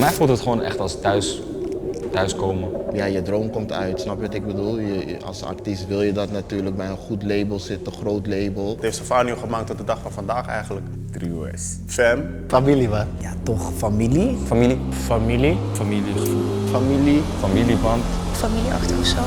mij voelt het gewoon echt als thuiskomen. Ja, je droom komt uit, snap je wat ik bedoel? Als artiest wil je dat natuurlijk bij een goed label zitten, een groot label. Het heeft Stefano gemaakt tot de dag van vandaag eigenlijk. 3US. Fam. Familie, man. Ja, toch familie. Familie. Familie. Familiegevoel. Familie. Familieband. Familieachtig of zo.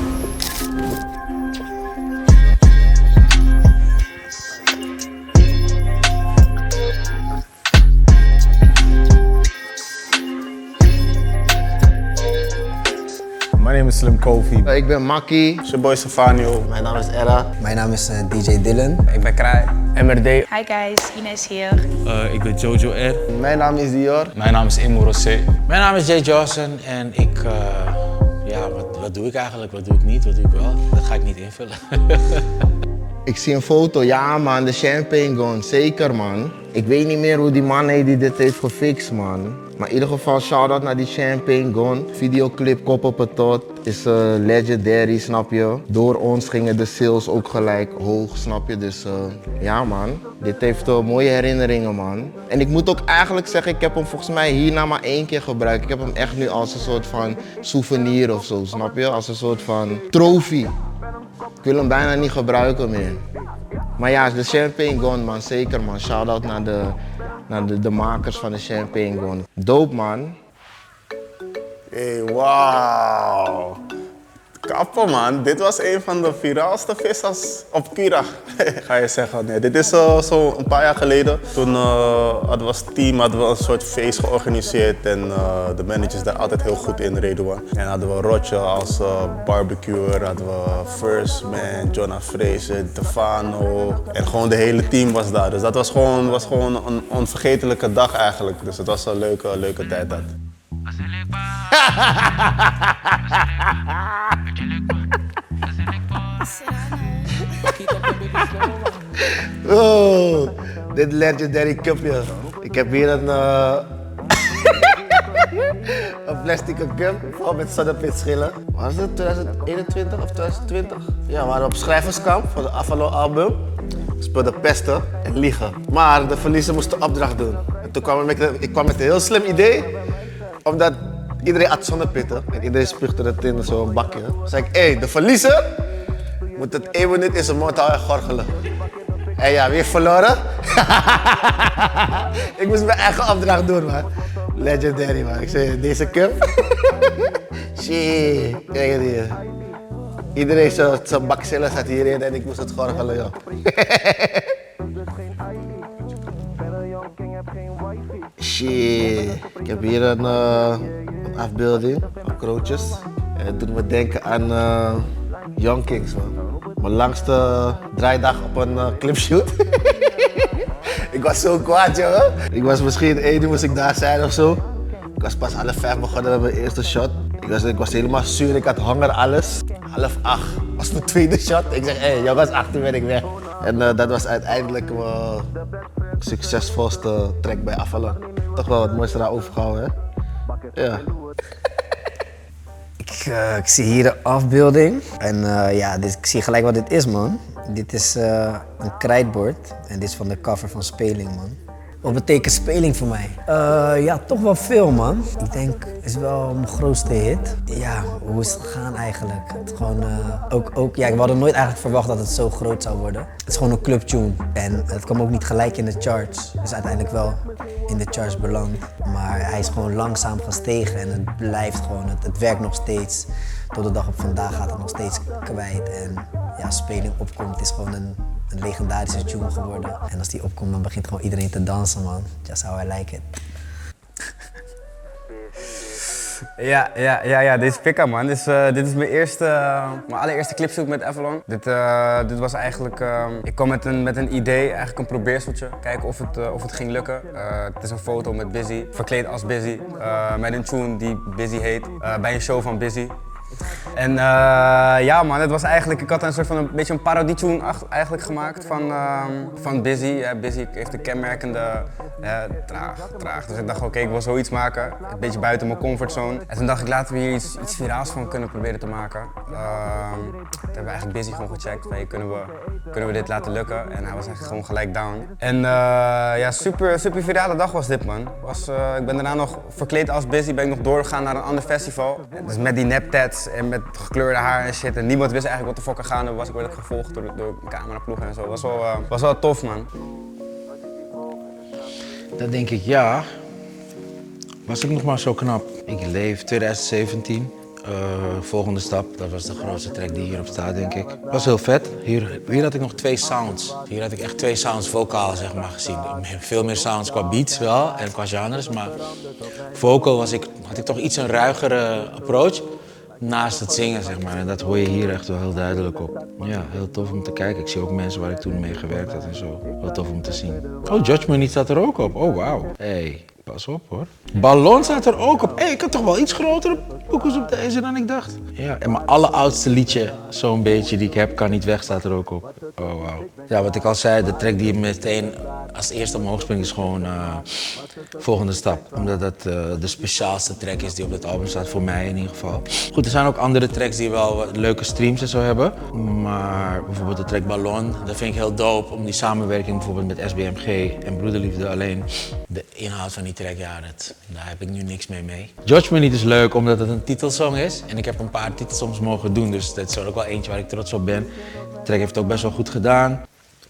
Mijn naam is Slim Kofi. Ik ben Makkie. It's your boy Stefano. Mijn naam is Era. Mijn naam is DJ Dylan. Ik ben Kraai. MRD. Hi guys, Ines hier. Ik ben Jojo R. Mijn naam is Dior. Mijn naam is Imo Rosé. Mijn naam is Jay Johnson en ik, wat doe ik eigenlijk, wat doe ik niet, wat doe ik wel? Dat ga ik niet invullen. Ik zie een foto, ja man, de Champagne Gone, zeker man. Ik weet niet meer hoe die man heet die dit heeft gefixt man. Maar in ieder geval, shout-out naar die Champagne Gone. Videoclip Kop op het Tot is legendary, snap je. Door ons gingen de sales ook gelijk hoog, snap je. Dus ja man, dit heeft mooie herinneringen man. En ik moet ook eigenlijk zeggen, ik heb hem volgens mij hierna maar 1 keer gebruikt. Ik heb hem echt nu als een soort van souvenir of zo, snap je. Als een soort van trofee. Ik wil hem bijna niet gebruiken meer. Maar ja, de Champagne Gone man, zeker man. Shout-out naar de makers van de Champagne Gone. Dope man. Hey, wauw. Kappen man, dit was een van de viraalste vissers op Kira. Ga je zeggen, nee, dit is zo een paar jaar geleden. Toen hadden we als team een soort feest georganiseerd en de managers daar altijd heel goed in, Redouan. En hadden we Rotje als barbecuer, hadden we First Man, Jonah Fraser, Stefano en gewoon de hele team was daar. Dus dat was gewoon een onvergetelijke dag eigenlijk. Dus het was een leuke tijd dat. Oh, dit legendary cupje. Ik heb hier een plastic cup vol met zonnepitschillen. Was het 2021 of 2020? Ja, we waren op schrijverskamp voor de Avalo album. We speelden pesten en liegen. Maar de verliezer moest de opdracht doen. En toen ik kwam met een heel slim idee. Omdat iedereen at zonnepitten en iedereen spuugde het in zo'n bakje. Toen zei ik, hé, de verliezer moet het 1 minuut in zijn mond houden en gorgelen. En ja, weer verloren. Ik moest mijn eigen opdracht doen, man. Legendary, man. Ik zei, deze cup. Shit, kijk het hier. Iedereen zijn bakcellen zat hierin en ik moest het gorgelen, joh. Shit. Ik heb hier een afbeelding van krootjes. En het doet me denken aan Young Kings, man. Mijn langste draaidag op een clipshoot. Ik was zo kwaad, jongen. Ik was misschien 1 uur moest ik daar zijn of zo. Ik was pas 7:30 begonnen met mijn eerste shot. Ik was helemaal zuur, ik had honger, alles. 7:30 was mijn tweede shot. Ik zeg, hé, jongens, 8 uur ben ik weg. En dat was uiteindelijk mijn succesvolste track bij Avalon. Toch wel het mooiste daar overgehouden, hè? Ja. Ik zie hier de afbeelding en ik zie gelijk wat dit is, man. Dit is een krijtbord en dit is van de cover van Speling, man. Wat betekent Speling voor mij? Ja, toch wel veel, man. Ik denk, het is wel mijn grootste hit. Ja, hoe is het gegaan eigenlijk? Het gewoon, we hadden nooit eigenlijk verwacht dat het zo groot zou worden. Het is gewoon een clubtune en het kwam ook niet gelijk in de charts. Dus uiteindelijk wel in de charts beland. Maar hij is gewoon langzaam gestegen en het blijft gewoon, het werkt nog steeds. Tot de dag op vandaag gaat het nog steeds kwijt. En ja, Speling opkomt is gewoon een legendarische tune geworden. En als die opkomt, dan begint gewoon iedereen te dansen, man. Just how I like it. Ja, dit is Pika, man. Dit is mijn allereerste clipshoot met Avalon. Dit was eigenlijk, ik kwam met een idee, eigenlijk een probeerseltje. Kijken of het ging lukken. Het is een foto met Busy, verkleed als Busy. Met een tune die Busy heet, bij een show van Busy. En ja man, het was eigenlijk, ik had een beetje een parodietune eigenlijk gemaakt van Busy. Busy heeft een kenmerkende traag. Dus ik dacht, oké, ik wil zoiets maken, een beetje buiten mijn comfortzone. En toen dacht ik, laten we hier iets viraals van kunnen proberen te maken. Toen hebben we eigenlijk Busy gewoon gecheckt, van, hey, kunnen we dit laten lukken? En hij was eigenlijk gewoon gelijk down. En ja, super virale dag was dit, man. Ik ben daarna nog verkleed als Busy, ben ik nog doorgegaan naar een ander festival. Dus met die neptats en met gekleurde haar en shit. En niemand wist eigenlijk wat de fuck er gaande was. Ik werd ook gevolgd door een cameraploeg en zo. Was wel tof, man. Dan denk ik, ja, was ik nog maar zo knap. Ik leef 2017, volgende stap. Dat was de grootste track die hierop staat, denk ik. Was heel vet. Hier had ik nog 2 sounds. Hier had ik echt 2 sounds vocaal, zeg maar, gezien. Veel meer sounds qua beats wel en qua genres, maar vocal had ik toch iets een ruigere approach. Naast het zingen, zeg maar. En dat hoor je hier echt wel heel duidelijk op. Ja, heel tof om te kijken. Ik zie ook mensen waar ik toen mee gewerkt had en zo. Heel tof om te zien. Oh, Judge Me Niet staat er ook op. Oh, wauw. Hey, pas op hoor. Ballon staat er ook op. Hey, ik had toch wel iets grotere boekjes op deze dan ik dacht. Ja, en mijn alleroudste liedje, zo'n beetje, die ik heb, Kan Niet Weg, staat er ook op. Oh, wauw. Ja, wat ik al zei, de track die meteen als eerste omhoog springt is gewoon volgende stap. Omdat dat de speciaalste track is die op het album staat, voor mij in ieder geval. Goed, er zijn ook andere tracks die wel wat leuke streams en zo hebben. Maar bijvoorbeeld de track Ballon, dat vind ik heel dope. Om die samenwerking bijvoorbeeld met SBMG en Broederliefde. Alleen de inhoud van die track, ja, daar heb ik nu niks mee. Judge Me Niet is leuk omdat het een titelsong is. En ik heb een paar titelsongs mogen doen, dus dat is ook wel eentje waar ik trots op ben. De track heeft het ook best wel goed gedaan.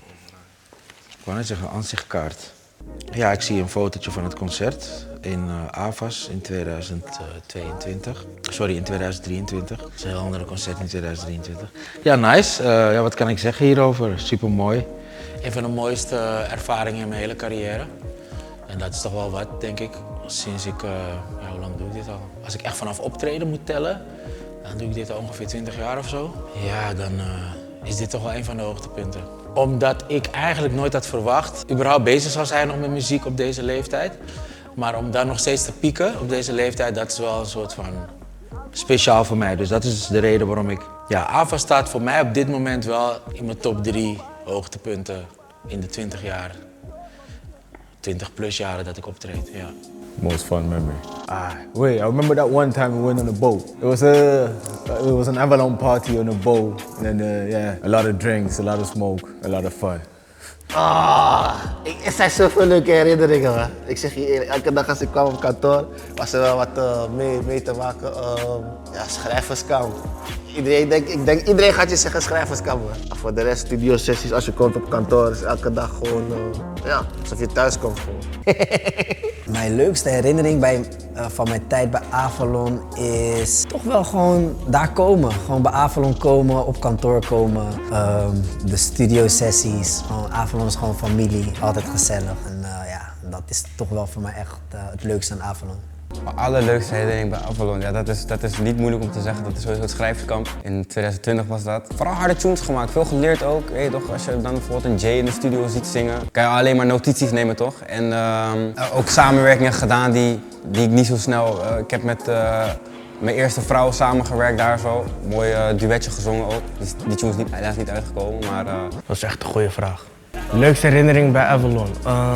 Ik wou net zeggen, aanzichtkaart. Ja, ik zie een fotootje van het concert in AVAS in 2022. Sorry, in 2023. Het is een heel ander concert in 2023. Ja, nice. Ja, wat kan ik zeggen hierover? Supermooi. Een van de mooiste ervaringen in mijn hele carrière. En dat is toch wel wat, denk ik. Sinds ik, ja, hoe lang doe ik dit al? Als ik echt vanaf optreden moet tellen, dan doe ik dit al ongeveer 20 jaar of zo. Ja, dan is dit toch wel een van de hoogtepunten. Omdat ik eigenlijk nooit had verwacht, überhaupt bezig zou zijn nog met muziek op deze leeftijd. Maar om daar nog steeds te pieken op deze leeftijd, dat is wel een soort van speciaal voor mij. Dus dat is de reden waarom ik... Ja, AVA staat voor mij op dit moment wel in mijn top 3 hoogtepunten in de 20 jaar. 20 plus jaren dat ik optreed, ja. Most fun memory. Wait, I remember that one time we went on a boat. It was an Avalon party on a boat. And then, yeah, a lot of drinks, a lot of smoke, a lot of fun. Het zijn zoveel leuke herinneringen, man. Ik zeg je eerlijk, elke dag als ik kwam op kantoor, was er wel wat mee te maken. Ja, schrijverskamp. Iedereen gaat je zeggen schrijverskamp, man. Voor de rest, studiosessies, als je komt op kantoor, is elke dag gewoon, ja, alsof je thuis komt gewoon. Mijn leukste herinnering van mijn tijd bij Avalon is toch wel gewoon daar komen. Gewoon bij Avalon komen, op kantoor komen. De studiosessies. Avalon is gewoon familie, altijd gezellig. En ja, dat is toch wel voor mij echt het leukste aan Avalon. Mijn allerleukste herinnering bij Avalon, ja, dat is niet moeilijk om te zeggen. Dat is sowieso het schrijverskamp. In 2020 was dat. Vooral harde tunes gemaakt, veel geleerd ook. Weet je toch, als je dan bijvoorbeeld een Jay in de studio ziet zingen, kan je alleen maar notities nemen, toch? En ook samenwerkingen gedaan die ik niet zo snel... ik heb met mijn eerste vrouw samengewerkt daar zo. Mooi duetje gezongen ook. Die tune is helaas niet uitgekomen, maar... Dat is echt een goede vraag. Leukste herinnering bij Avalon?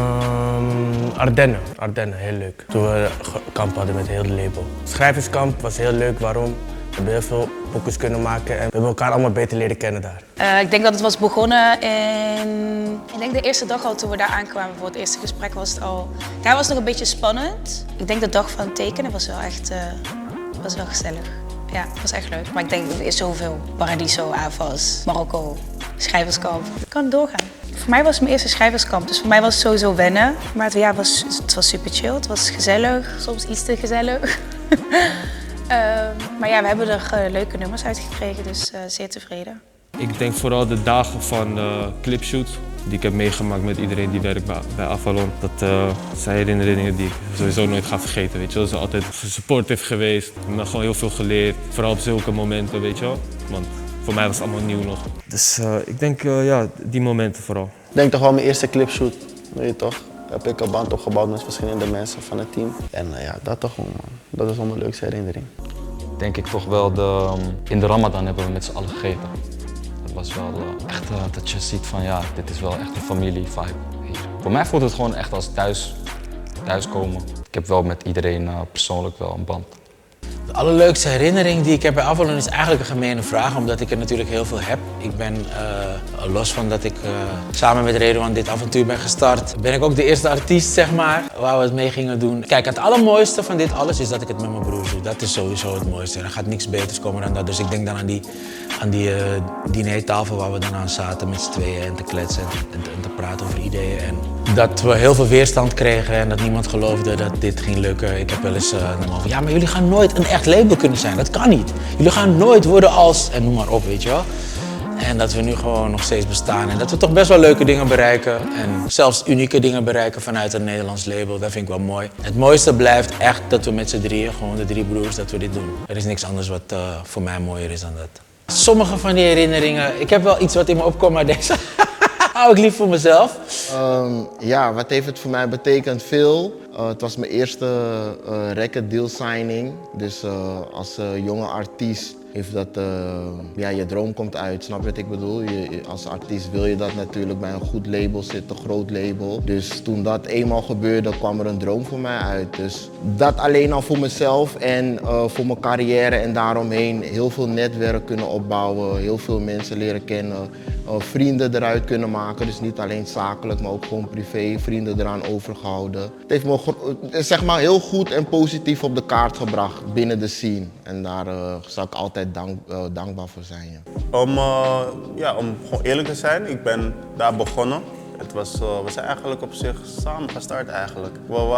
Ardennen, heel leuk. Toen we kamp hadden met heel de label. Schrijverskamp was heel leuk, waarom? We hebben heel veel boekjes kunnen maken en we hebben elkaar allemaal beter leren kennen daar. Ik denk dat het was begonnen ik denk de eerste dag al toen we daar aankwamen voor het eerste gesprek was het al... Hij was nog een beetje spannend. Ik denk de dag van het tekenen was wel echt was wel gezellig. Ja, het was echt leuk. Maar ik denk, er is zoveel. Paradiso, AVAS, Marokko, schrijverskamp. Ik kan doorgaan. Voor mij was het mijn eerste schrijverskamp, dus voor mij was het sowieso wennen. Maar het was super chill, het was gezellig, soms iets te gezellig. Maar ja, we hebben er leuke nummers uitgekregen, dus zeer tevreden. Ik denk vooral de dagen van clipshoot die ik heb meegemaakt met iedereen die werkt bij Avalon. Dat zijn herinneringen die ik sowieso nooit ga vergeten, weet je wel. Ze zijn altijd supportive geweest, ik heb gewoon heel veel geleerd. Vooral op zulke momenten, weet je wel. Want voor mij was het allemaal nieuw nog. Dus ik denk, ja, die momenten vooral. Ik denk toch wel mijn eerste clipshoot, weet je toch. Heb ik een band opgebouwd met verschillende mensen van het team. En ja, dat toch gewoon, man. Dat is wel mijn leukste herinnering. Denk ik toch wel, in de Ramadan hebben we met z'n allen gegeten. Dat was wel echt dat je ziet van ja, dit is wel echt een familie-vibe hier. Voor mij voelt het gewoon echt als thuiskomen. Ik heb wel met iedereen persoonlijk wel een band. De allerleukste herinnering die ik heb bij Avalon is eigenlijk een gemene vraag, omdat ik er natuurlijk heel veel heb. Ik ben, los van dat ik samen met Redouan dit avontuur ben gestart, ben ik ook de eerste artiest, zeg maar, waar we het mee gingen doen. Kijk, het allermooiste van dit alles is dat ik het met mijn broers doe. Dat is sowieso het mooiste. Er gaat niks beters komen dan dat. Dus ik denk dan aan die dinertafel waar we dan aan zaten met z'n tweeën en te kletsen en te praten over ideeën. En dat we heel veel weerstand kregen en dat niemand geloofde dat dit ging lukken. Ik heb wel eens van, ja, maar jullie gaan nooit een echt label kunnen zijn. Dat kan niet. Jullie gaan nooit worden als, en noem maar op, weet je wel. En dat we nu gewoon nog steeds bestaan en dat we toch best wel leuke dingen bereiken. En zelfs unieke dingen bereiken vanuit een Nederlands label. Dat vind ik wel mooi. Het mooiste blijft echt dat we met z'n drieën, gewoon de 3 broers, dat we dit doen. Er is niks anders wat voor mij mooier is dan dat. Sommige van die herinneringen, ik heb wel iets wat in me opkomt, maar deze hou ik lief voor mezelf. Ja, wat heeft het voor mij betekend? Veel. Het was mijn eerste record deal signing. Dus als jonge artiest heeft dat, ja, je droom komt uit, snap je wat ik bedoel? Als artiest wil je dat natuurlijk bij een goed label zitten, een groot label. Dus toen dat eenmaal gebeurde, kwam er een droom voor mij uit. Dus dat alleen al voor mezelf en voor mijn carrière en daaromheen heel veel netwerk kunnen opbouwen, heel veel mensen leren kennen, vrienden eruit kunnen maken. Dus niet alleen zakelijk, maar ook gewoon privé, vrienden eraan overgehouden. Het heeft me zeg maar heel goed en positief op de kaart gebracht binnen de scene. En daar zal ik altijd dankbaar voor zijn. Ja. Om gewoon eerlijk te zijn, ik ben daar begonnen. We zijn eigenlijk op zich samen gestart eigenlijk.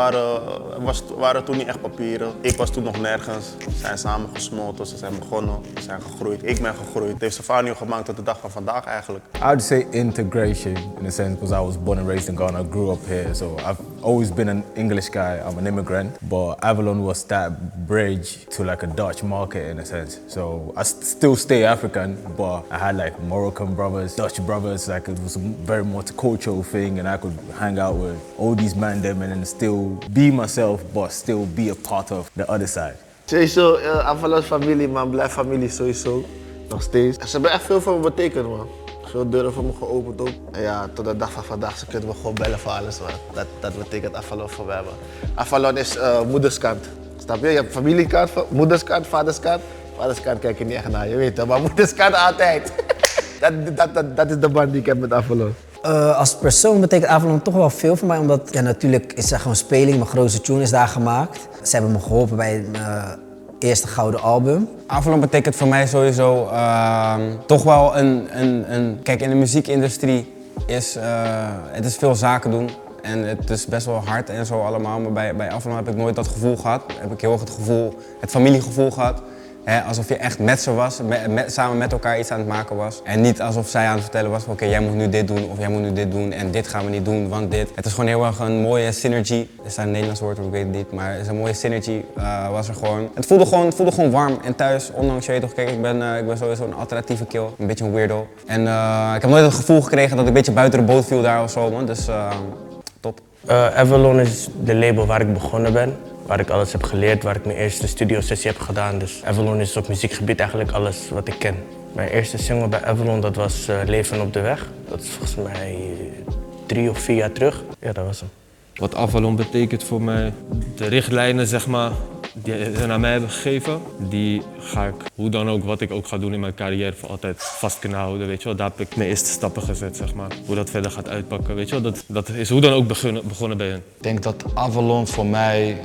We waren toen niet echt papieren. Ik was toen nog nergens. We zijn samen gesmolten, ze zijn begonnen, we zijn gegroeid. Ik ben gegroeid. Het heeft Stefano gemaakt tot de dag van vandaag eigenlijk. I would say integration in a sense because I was born and raised in Ghana, I grew up here. So I've always been an English guy, I'm an immigrant. But Avalon was that bridge to like a Dutch market in a sense. So I still stay African, but I had like Moroccan brothers, Dutch brothers, like it was a very multicultural thing and I could hang out with all these men them and then still be myself but still be a part of the other side. Sowieso, Avalon's familie man, blijf familie sowieso. Nog steeds. Ze hebben echt veel voor me betekend man. Veel deuren voor me geopend ook. En ja, tot de dag van vandaag ze kunnen we gewoon bellen voor alles man. Dat betekent Avalon voor mij man. Avalon is moederskant. Snap je? Je hebt familiekant, moederskant, vaderskant. Vaderskant kijk je niet echt naar, je weet het, maar moederskant altijd. dat is de band die ik heb met Avalon. Als persoon betekent Avalon toch wel veel voor mij, omdat ja, natuurlijk is er gewoon speling, mijn grootste tune is daar gemaakt. Ze hebben me geholpen bij mijn eerste gouden album. Avalon betekent voor mij sowieso toch wel een... Kijk, in de muziekindustrie is het is veel zaken doen. En het is best wel hard en zo allemaal, maar bij Avalon heb ik nooit dat gevoel gehad. Heb ik heel erg het familiegevoel gehad. Alsof je echt met ze was, samen met elkaar iets aan het maken was. En niet alsof zij aan het vertellen was van oké, jij moet nu dit doen of jij moet nu dit doen en dit gaan we niet doen, want dit. Het is gewoon heel erg een mooie synergy. Er staat een Nederlands woord, ik weet het niet, maar het is een mooie synergy was er gewoon. Het voelde gewoon warm en thuis, ondanks je weet toch, kijk, ik ben sowieso een alternatieve kill, een beetje een weirdo. En ik heb nooit het gevoel gekregen dat ik een beetje buiten de boot viel daar of zo, man. Dus top. Avalon is de label waar ik begonnen ben. Waar ik alles heb geleerd, waar ik mijn eerste studiosessie heb gedaan. Dus Avalon is op muziekgebied eigenlijk alles wat ik ken. Mijn eerste single bij Avalon, dat was Leven op de weg. Dat is volgens mij 3 of 4 jaar terug. Ja, dat was hem. Wat Avalon betekent voor mij, de richtlijnen zeg maar, die ze naar mij hebben gegeven, die ga ik, hoe dan ook, wat ik ook ga doen in mijn carrière, voor altijd vast kunnen houden. Weet je wel. Daar heb ik mijn eerste stappen gezet, zeg maar. Hoe dat verder gaat uitpakken, weet je wel. Dat is hoe dan ook begonnen bij hen. Ik denk dat Avalon voor mij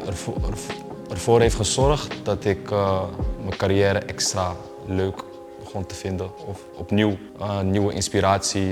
ervoor heeft gezorgd dat ik mijn carrière extra leuk begon te vinden. Of opnieuw nieuwe inspiratie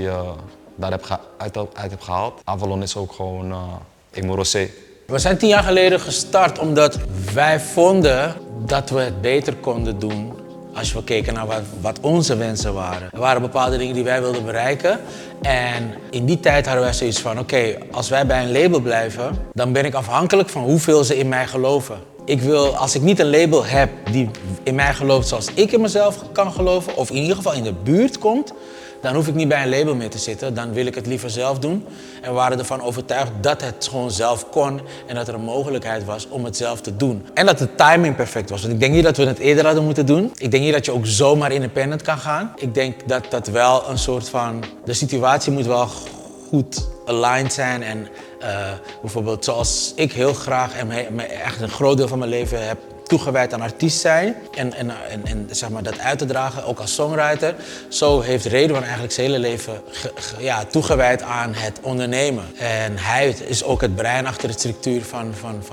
uit heb gehaald. Avalon is ook gewoon Emo Rosé. We zijn 10 jaar geleden gestart omdat wij vonden dat we het beter konden doen als we keken naar wat onze wensen waren. Er waren bepaalde dingen die wij wilden bereiken en in die tijd hadden wij zoiets van oké, als wij bij een label blijven, dan ben ik afhankelijk van hoeveel ze in mij geloven. Als ik niet een label heb die in mij gelooft zoals ik in mezelf kan geloven, of in ieder geval in de buurt komt, dan hoef ik niet bij een label meer te zitten. Dan wil ik het liever zelf doen. En we waren ervan overtuigd dat het gewoon zelf kon en dat er een mogelijkheid was om het zelf te doen. En dat de timing perfect was. Want ik denk niet dat we het eerder hadden moeten doen. Ik denk niet dat je ook zomaar independent kan gaan. Ik denk dat dat wel een soort van... De situatie moet wel goed aligned zijn en bijvoorbeeld zoals ik heel graag en echt een groot deel van mijn leven heb toegewijd aan artiest zijn en zeg maar dat uit te dragen, ook als songwriter. Zo heeft Redouan eigenlijk zijn hele leven toegewijd aan het ondernemen. En hij is ook het brein achter de structuur van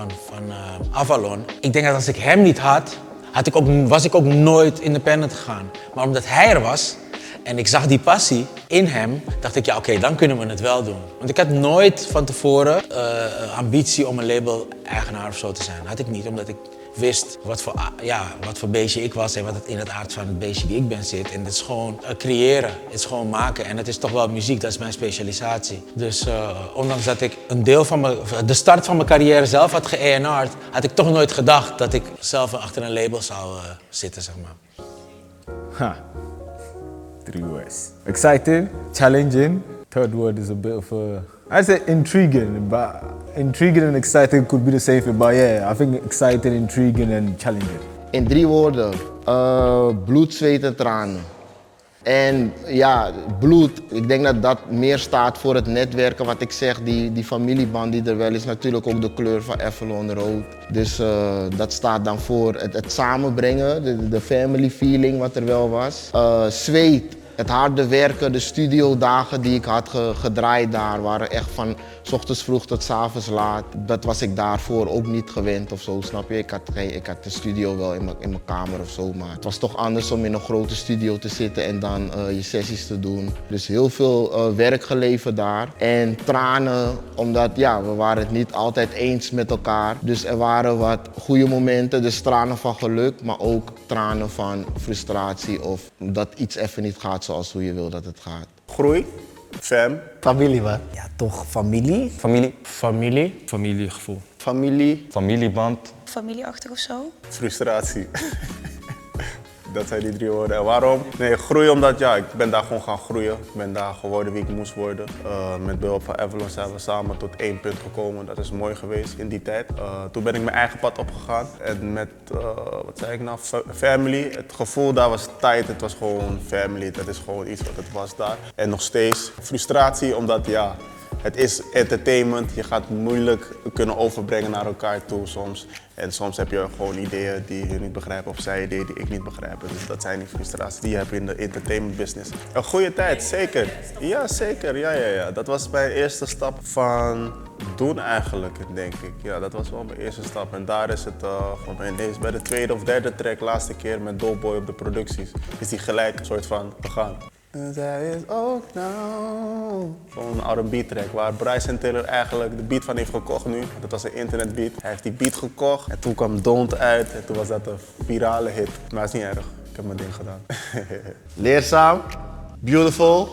Avalon. Ik denk dat als ik hem niet had, was ik ook nooit independent gegaan. Maar omdat hij er was en ik zag die passie in hem, dacht ik, ja oké, dan kunnen we het wel doen. Want ik had nooit van tevoren ambitie om een label-eigenaar of zo te zijn. Dat had ik niet, omdat ik wist wat voor beestje ik was en wat het in het aard van het beestje die ik ben zit. En het is gewoon creëren, het is gewoon maken. En het is toch wel muziek, dat is mijn specialisatie. Dus ondanks dat ik een deel van de start van mijn carrière zelf had ge-A&R'd, had ik toch nooit gedacht dat ik zelf achter een label zou zitten, zeg maar. Ha. 3 words. Excited, challenging. Third word is a bit of a... I'd say intriguing, but intriguing and exciting could be the same thing. But yeah, I think excited, intriguing and challenging. In 3 woorden. Bloed, zweet en tranen. En ja, bloed, ik denk dat dat meer staat voor het netwerken. Wat ik zeg, die familieband die er wel is, natuurlijk ook de kleur van Avalon rood. Dus dat staat dan voor het samenbrengen, de family feeling wat er wel was. Zweet. Het harde werken, de studiodagen die ik had gedraaid daar waren echt van 's ochtends vroeg tot 's avonds laat. Dat was ik daarvoor ook niet gewend of zo, snap je? Ik had de studio wel in mijn kamer of zo, maar het was toch anders om in een grote studio te zitten en dan je sessies te doen. Dus heel veel werk geleverd daar. En tranen, omdat ja, we waren het niet altijd eens met elkaar. Dus er waren wat goede momenten, dus tranen van geluk, maar ook tranen van frustratie of dat iets even niet gaat zoals hoe je wil dat het gaat. Groei, fam. Familie, wat? Ja, toch familie. Familie. Familiegevoel. Familie. Familieband. Familieachtig of zo? Frustratie. Dat zijn die 3 woorden. En waarom? Nee, groei omdat ja, ik ben daar gewoon gaan groeien. Ik ben daar geworden wie ik moest worden. Met behulp van Avalon zijn we samen tot 1 punt gekomen. Dat is mooi geweest in die tijd. Toen ben ik mijn eigen pad opgegaan. En met, wat zei ik nou, family. Het gevoel daar was tight. Het was gewoon family. Dat is gewoon iets wat het was daar. En nog steeds frustratie omdat ja, het is entertainment. Je gaat moeilijk kunnen overbrengen naar elkaar toe soms. En soms heb je gewoon ideeën die je niet begrijpt of zij ideeën die ik niet begrijp. Dus dat zijn die frustraties die je hebt in de entertainment business. Een goede tijd, zeker. Ja, zeker. Ja. Dat was mijn eerste stap van doen eigenlijk, denk ik. Ja, dat was wel mijn eerste stap. En daar is het bij de 2e of 3e track, laatste keer met Doughboy op de producties, is die gelijk een soort van begaan. En zij is ook nou. Gewoon een R&B track waar Bryson Tiller eigenlijk de beat van heeft gekocht nu. Dat was een internetbeat. Hij heeft die beat gekocht en toen kwam Don't uit en toen was dat een virale hit. Maar het is niet erg, ik heb mijn ding gedaan. Leerzaam, beautiful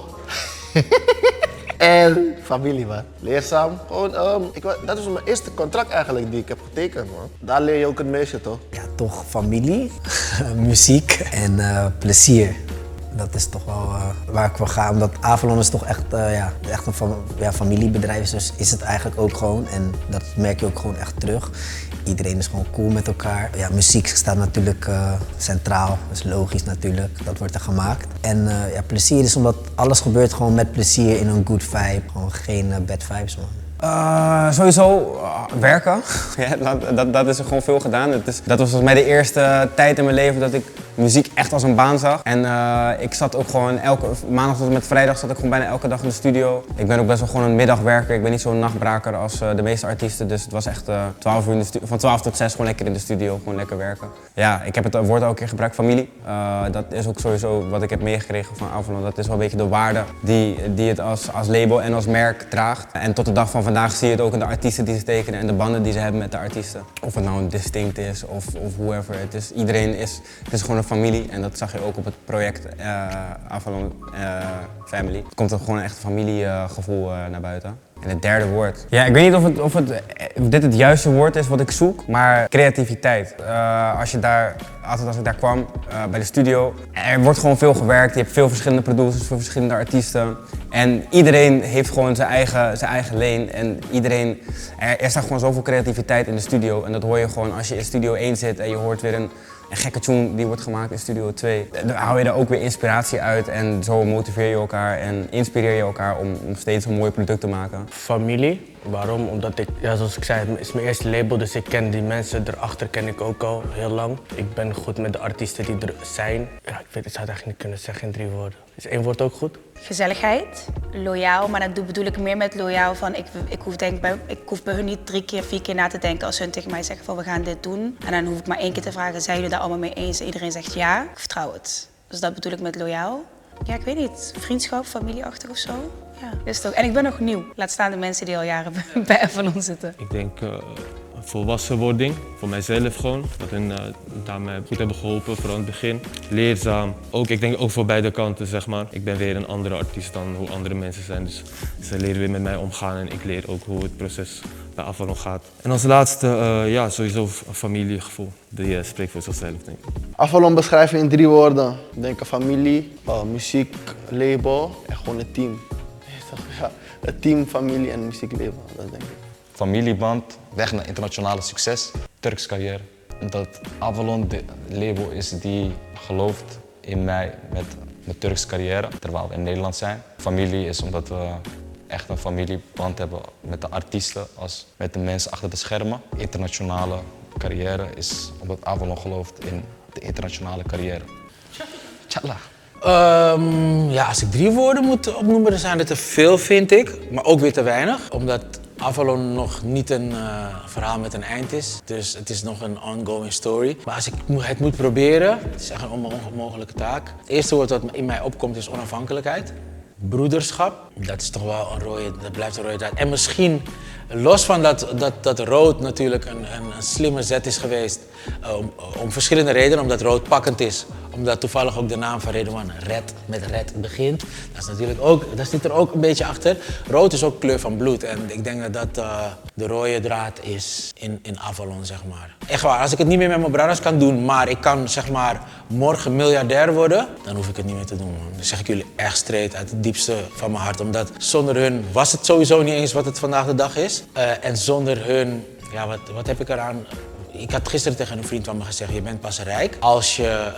en familie, man. Leerzaam. Gewoon, dat is mijn eerste contract eigenlijk die ik heb getekend, man. Daar leer je ook het meeste, toch? Ja, toch familie, muziek en plezier. Dat is toch wel waar ik voor ga, omdat Avalon is toch echt een familiebedrijf, dus is het eigenlijk ook gewoon. En dat merk je ook gewoon echt terug. Iedereen is gewoon cool met elkaar. Ja, muziek staat natuurlijk centraal, dat is logisch natuurlijk, dat wordt er gemaakt. En plezier is omdat alles gebeurt gewoon met plezier in een good vibe, gewoon geen bad vibes, man. Sowieso werken. Ja, dat is er gewoon veel gedaan. Dat was volgens mij de eerste tijd in mijn leven dat ik muziek echt als een baan zag. En ik zat ook gewoon maandag tot en met vrijdag zat ik gewoon bijna elke dag in de studio. Ik ben ook best wel gewoon een middagwerker. Ik ben niet zo'n nachtbraker als de meeste artiesten. Dus het was echt 12 uur van 12 tot 6 gewoon lekker in de studio, gewoon lekker werken. Ja, ik heb het woord ook een keer gebruikt, familie. Dat is ook sowieso wat ik heb meegekregen van Avalon. Dat is wel een beetje de waarde die het als label en als merk draagt. En tot de dag van vandaag zie je het ook in de artiesten die ze tekenen en de banden die ze hebben met de artiesten. Of het nou een Distinct is of whoever. Het is gewoon een familie en dat zag je ook op het project Avalon Family. Het komt er gewoon echt een familiegevoel naar buiten. En het derde woord. Ja, ik weet niet of het dit het juiste woord is wat ik zoek, maar creativiteit. Altijd als ik daar kwam, bij de studio, er wordt gewoon veel gewerkt. Je hebt veel verschillende producers, veel verschillende artiesten. En iedereen heeft gewoon zijn eigen lane. En er staat gewoon zoveel creativiteit in de studio. En dat hoor je gewoon als je in studio 1 zit en je hoort weer een gekke tune die wordt gemaakt in studio 2. Dan haal je er ook weer inspiratie uit en zo motiveer je elkaar en inspireer je elkaar om steeds een mooi product te maken. Familie. Waarom? Omdat ik, zoals ik zei, het is mijn eerste label, dus ik ken die mensen erachter ken ik ook al heel lang. Ik ben goed met de artiesten die er zijn. Ja, ik zou het eigenlijk niet kunnen zeggen in 3 woorden. Is 1 woord ook goed? Gezelligheid, loyaal, maar dat bedoel ik meer met loyaal van ik hoef bij hun niet 3 keer, 4 keer na te denken als hun tegen mij zeggen van we gaan dit doen. En dan hoef ik maar 1 keer te vragen, zijn jullie daar allemaal mee eens? En iedereen zegt ja, ik vertrouw het. Dus dat bedoel ik met loyaal. Ja, ik weet niet, vriendschap, familieachtig of zo. Ja, is toch. En ik ben nog nieuw, laat staan de mensen die al jaren bij Avalon zitten. Ik denk volwassenwording, voor mijzelf gewoon. Dat hun daarmee goed hebben geholpen, vooral in het begin. Leerzaam. Ik denk ook voor beide kanten, zeg maar. Ik ben weer een andere artiest dan hoe andere mensen zijn. Dus ze leren weer met mij omgaan en ik leer ook hoe het proces bij Avalon gaat. En als laatste, sowieso een familiegevoel. Die spreekt voor zichzelf, denk ik. Avalon beschrijven in 3 woorden. Ik denk familie, muziek, label en gewoon een team. Ja, een team, familie en muzieklabel, dat denk ik. Familieband, weg naar internationale succes, Turks carrière. Dat Avalon de label is die gelooft in mij met mijn Turks carrière, terwijl we in Nederland zijn. Familie is omdat we echt een familieband hebben met de artiesten als met de mensen achter de schermen. Internationale carrière is omdat Avalon gelooft in de internationale carrière. Tjallah. Als ik 3 woorden moet opnoemen, dan zijn het te veel, vind ik. Maar ook weer te weinig. Omdat Avalon nog niet een verhaal met een eind is. Dus het is nog een ongoing story. Maar als ik het moet proberen, het is echt een onmogelijke taak. Het eerste woord wat in mij opkomt is onafhankelijkheid. Broederschap, dat is toch wel dat blijft een rode draad. En misschien, los van dat rood natuurlijk een slimme zet is geweest, om verschillende redenen, omdat rood pakkend is. Omdat toevallig ook de naam van Redouan met red begint. Dat is natuurlijk ook, dat zit er ook een beetje achter. Rood is ook kleur van bloed en ik denk dat de rode draad is in Avalon, zeg maar. Echt waar, als ik het niet meer met mijn brothers kan doen, maar ik kan zeg maar morgen miljardair worden, dan hoef ik het niet meer te doen, man. Dat zeg ik jullie echt straight uit het diepste van mijn hart. Omdat zonder hun was het sowieso niet eens wat het vandaag de dag is. En zonder hun, ja, wat heb ik eraan? Ik had gisteren tegen een vriend van me gezegd, je bent pas rijk als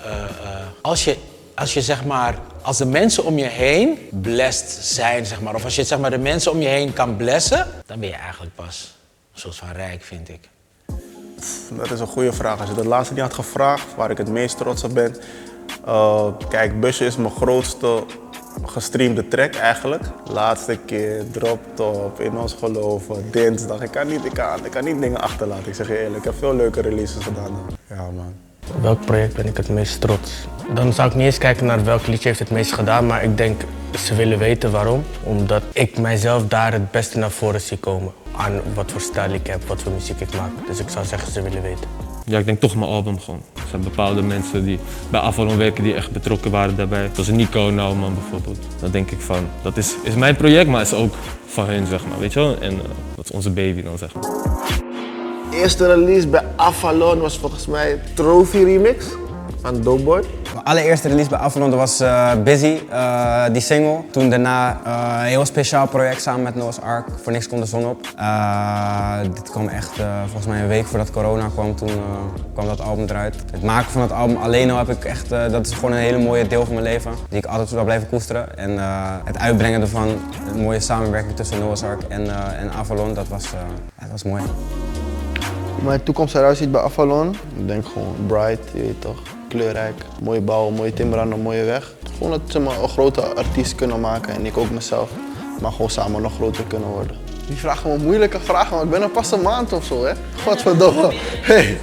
je zeg maar, als de mensen om je heen blessed zijn, zeg maar, of als je zeg maar de mensen om je heen kan blessen, dan ben je eigenlijk pas een soort van rijk, vind ik. Dat is een goede vraag. Als je de laatste niet had gevraagd, waar ik het meest trots op ben. Kijk, Busje is mijn grootste gestreamde track eigenlijk. Laatste keer, Drop Top, In Ons Geloven, Dinsdag. Ik kan niet dingen achterlaten, ik zeg je eerlijk. Ik heb veel leuke releases gedaan dan. Ja, man. Op welk project ben ik het meest trots? Dan zou ik niet eens kijken naar welk liedje heeft het meest gedaan, maar ik denk ze willen weten waarom. Omdat ik mijzelf daar het beste naar voren zie komen. Aan wat voor stijl ik heb, wat voor muziek ik maak. Dus ik zou zeggen ze willen weten. Ja, ik denk toch mijn album gewoon. Er zijn bepaalde mensen die bij Avalon werken die echt betrokken waren daarbij. Zoals Nico Nauman bijvoorbeeld. Dan denk ik van, dat is mijn project, maar is ook van hun, zeg maar, weet je wel. En dat is onze baby dan, zeg maar. De eerste release bij Avalon was volgens mij Trophy Remix van Doughboy. Mijn allereerste release bij Avalon dat was Busy, die single. Toen daarna een heel speciaal project samen met Noah's Ark, Voor Niks Komt de Zon Op. Dit kwam echt volgens mij een week voordat corona kwam, toen kwam dat album eruit. Het maken van het album alleen al heb ik echt, dat is gewoon een hele mooie deel van mijn leven. Die ik altijd zal blijven koesteren. En het uitbrengen ervan, een mooie samenwerking tussen Noah's Ark en Avalon, dat was mooi. Hoe mijn toekomst eruit ziet bij Avalon, ik denk gewoon bright, je weet toch. Kleurrijk, mooie bouw, mooie timber een mooie weg. Gewoon dat ze een grote artiest kunnen maken en ik ook mezelf. Maar gewoon samen nog groter kunnen worden. Die vragen me moeilijke vragen, maar ik ben er pas een maand of zo, hè. Godverdomme. Hey.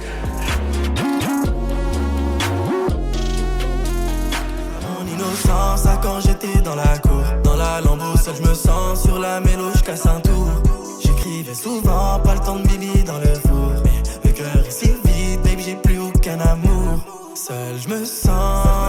Quand j'étais dans la cour, dans la lambeau, seul je me sens sur la mélo, je casse un tour. J'écrivais souvent, pas le temps de bibi dans le four. Mais le cœur est si vide, baby, j'ai plus aucun amour. Seul je me sens.